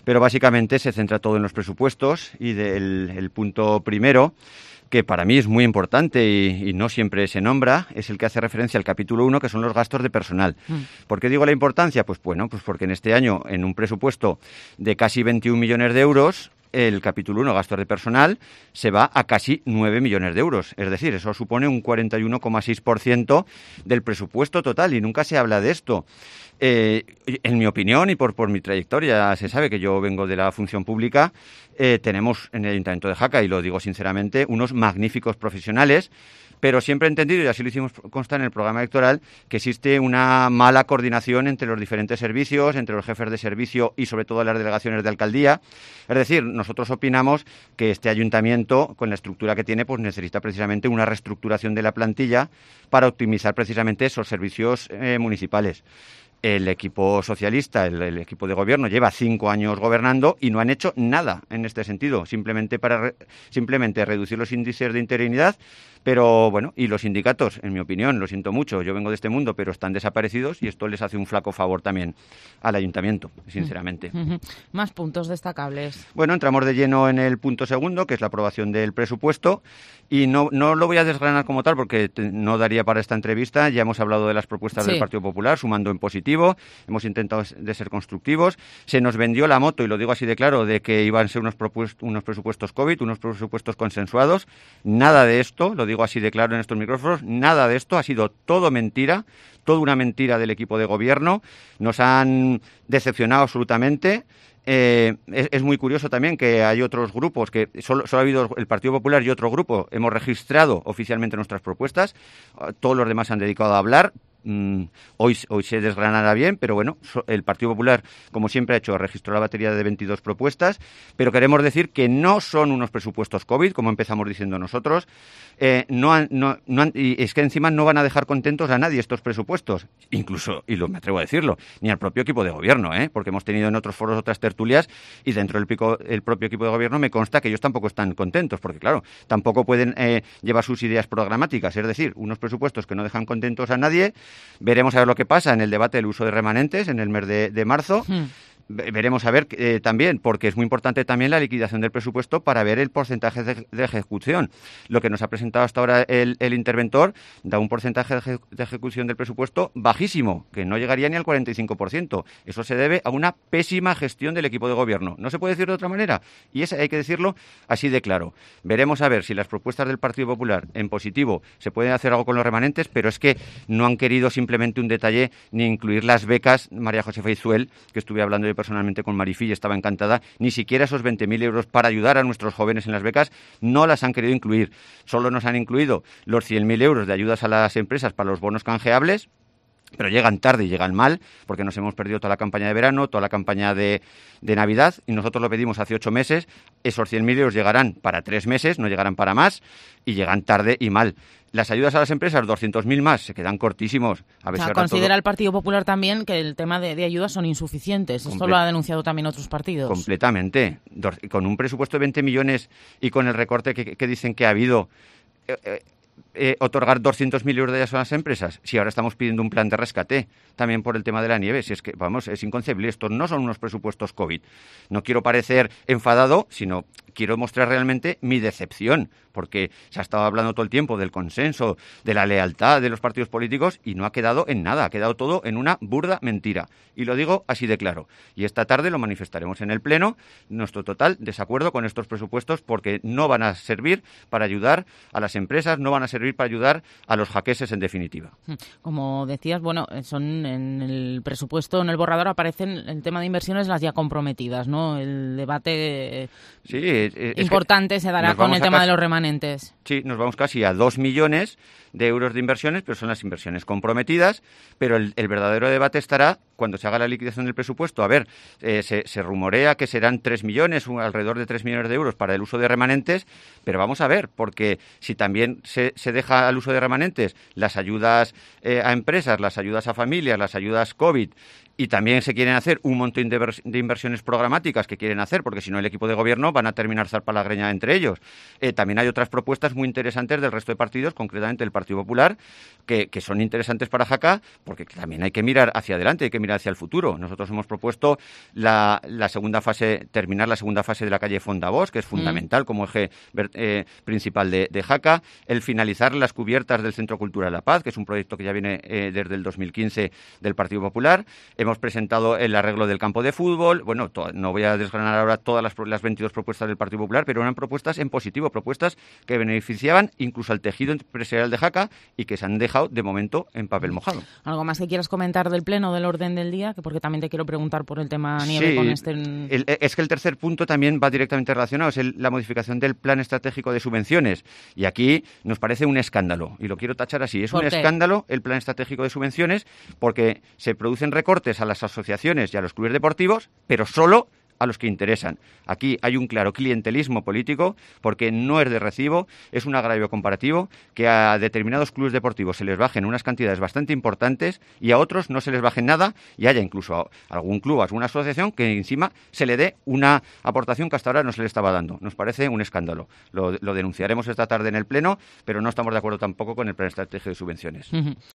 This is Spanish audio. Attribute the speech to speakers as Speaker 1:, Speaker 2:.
Speaker 1: pero básicamente se centra todo en los presupuestos y el punto primero, que para mí es muy importante y no siempre se nombra, es el que hace referencia al capítulo 1, que son los gastos de personal. ¿Por qué digo la importancia? Pues bueno, pues porque en este año, en un presupuesto de casi 21 millones de euros, el capítulo 1, gastos de personal, se va a casi 9 millones de euros. Es decir, eso supone un 41,6% del presupuesto total y nunca se habla de esto. En mi opinión y por mi trayectoria, se sabe que yo vengo de la función pública, tenemos en el Ayuntamiento de Jaca, y lo digo sinceramente, unos magníficos profesionales, pero siempre he entendido, y así lo hicimos constar en el programa electoral, que existe una mala coordinación entre los diferentes servicios, entre los jefes de servicio y sobre todo las delegaciones de alcaldía. Es decir, nosotros opinamos que este ayuntamiento, con la estructura que tiene, pues necesita precisamente una reestructuración de la plantilla para optimizar precisamente esos servicios municipales. El equipo socialista, el equipo de gobierno, lleva 5 años gobernando y no han hecho nada en este sentido, simplemente reducir los índices de interinidad, pero bueno, y los sindicatos, en mi opinión, lo siento mucho, yo vengo de este mundo, pero están desaparecidos y esto les hace un flaco favor también al ayuntamiento, sinceramente.
Speaker 2: Más puntos destacables.
Speaker 1: Bueno, entramos de lleno en el punto segundo, que es la aprobación del presupuesto, y no lo voy a desgranar como tal porque no daría para esta entrevista. Ya hemos hablado de las propuestas del Partido Popular, sumando en positivo, hemos intentado de ser constructivos. Se nos vendió la moto, y lo digo así de claro, de que iban a ser unos presupuestos COVID, unos presupuestos consensuados. Nada de esto, lo digo así de claro en estos micrófonos, nada de esto, ha sido todo mentira, toda una mentira del equipo de gobierno. Nos han decepcionado absolutamente. Es muy curioso también que hay otros grupos, que solo ha habido el Partido Popular y otro grupo, hemos registrado oficialmente nuestras propuestas, todos los demás se han dedicado a hablar. Hoy se desgranará bien, pero bueno, el Partido Popular, como siempre ha hecho, registró la batería de 22 propuestas, pero queremos decir que no son unos presupuestos COVID, como empezamos diciendo nosotros. Y es que encima no van a dejar contentos a nadie estos presupuestos, incluso, me atrevo a decirlo, ni al propio equipo de gobierno, porque hemos tenido en otros foros otras tertulias y dentro del propio equipo de gobierno me consta que ellos tampoco están contentos, porque claro, tampoco pueden llevar sus ideas programáticas, es decir, unos presupuestos que no dejan contentos a nadie. Veremos a ver lo que pasa en el debate del uso de remanentes en el mes de marzo. Veremos a ver también, porque es muy importante también la liquidación del presupuesto para ver el porcentaje de ejecución. Lo que nos ha presentado hasta ahora el interventor da un porcentaje de ejecución del presupuesto bajísimo, que no llegaría ni al 45%. Eso se debe a una pésima gestión del equipo de gobierno. No se puede decir de otra manera, y hay que decirlo así de claro. Veremos a ver si las propuestas del Partido Popular en positivo se pueden hacer algo con los remanentes, pero es que no han querido simplemente un detalle ni incluir las becas. María José Feizuel, que estuve hablando personalmente con Marifí y estaba encantada, ni siquiera esos 20.000 euros para ayudar a nuestros jóvenes en las becas no las han querido incluir. Solo nos han incluido los 100.000 euros de ayudas a las empresas para los bonos canjeables, pero llegan tarde y llegan mal, porque nos hemos perdido toda la campaña de verano, toda la campaña de Navidad, y nosotros lo pedimos hace 8 meses. Esos 100.000 euros llegarán para 3 meses, no llegarán para más, y llegan tarde y mal. Las ayudas a las empresas, 200.000 más, se quedan cortísimos. A ver,
Speaker 2: considera el Partido Popular también que el tema de ayudas son insuficientes. Esto lo ha denunciado también otros partidos.
Speaker 1: Completamente. Con un presupuesto de 20 millones y con el recorte que dicen que ha habido, otorgar 200.000 euros de ayudas a las empresas, si ahora estamos pidiendo un plan de rescate también por el tema de la nieve, si es que, vamos, es inconcebible. Estos no son unos presupuestos COVID. No quiero parecer enfadado, sino quiero mostrar realmente mi decepción, porque se ha estado hablando todo el tiempo del consenso, de la lealtad de los partidos políticos, y no ha quedado en nada, ha quedado todo en una burda mentira. Y lo digo así de claro. Y esta tarde lo manifestaremos en el Pleno, nuestro total desacuerdo con estos presupuestos, porque no van a servir para ayudar a las empresas, no van a servir para ayudar a los jaqueses en definitiva.
Speaker 2: Como decías, bueno, son en el presupuesto, en el borrador aparecen el tema de inversiones, las ya comprometidas, ¿no? El debate importante se dará con el tema de los remanentes.
Speaker 1: Sí, nos vamos casi a 2 millones de euros de inversiones, pero son las inversiones comprometidas, pero el verdadero debate estará cuando se haga la liquidación del presupuesto. A ver, se rumorea que serán 3 millones, alrededor de 3 millones de euros para el uso de remanentes, pero vamos a ver, porque si también se deja al uso de remanentes las ayudas a empresas, las ayudas a familias, las ayudas COVID, y también se quieren hacer un montón de inversiones programáticas que quieren hacer, porque si no el equipo de gobierno van a terminar zarpalagreña entre ellos. También hay otras propuestas muy interesantes del resto de partidos, concretamente el Partido Popular, que son interesantes para Jaca, porque también hay que mirar hacia adelante, hay que mirar hacia el futuro. Nosotros hemos propuesto la segunda fase, terminar la segunda fase de la calle Fondabós, que es fundamental como eje principal de Jaca, el finalizar las cubiertas del Centro Cultural La Paz, que es un proyecto que ya viene desde el 2015 del Partido Popular. Hemos presentado el arreglo del campo de fútbol. Bueno, no voy a desgranar ahora todas las 22 propuestas del Partido Popular, pero eran propuestas en positivo, propuestas que beneficiaban incluso al tejido empresarial de Jaca y que se han dejado de momento en papel mojado.
Speaker 2: ¿Algo más que quieras comentar del pleno, del orden del día? Porque también te quiero preguntar por el tema nieve con este...
Speaker 1: Es que el tercer punto también va directamente relacionado, es la modificación del plan estratégico de subvenciones. Y aquí nos parece un escándalo, y lo quiero tachar así. Es un escándalo el plan estratégico de subvenciones porque se producen recortes a las asociaciones y a los clubes deportivos, pero solo a los que interesan. Aquí hay un claro clientelismo político porque no es de recibo, es un agravio comparativo que a determinados clubes deportivos se les bajen unas cantidades bastante importantes y a otros no se les bajen nada y haya incluso a algún club, a alguna asociación que encima se le dé una aportación que hasta ahora no se le estaba dando. Nos parece un escándalo. Lo denunciaremos esta tarde en el Pleno, pero no estamos de acuerdo tampoco con el plan estratégico de subvenciones.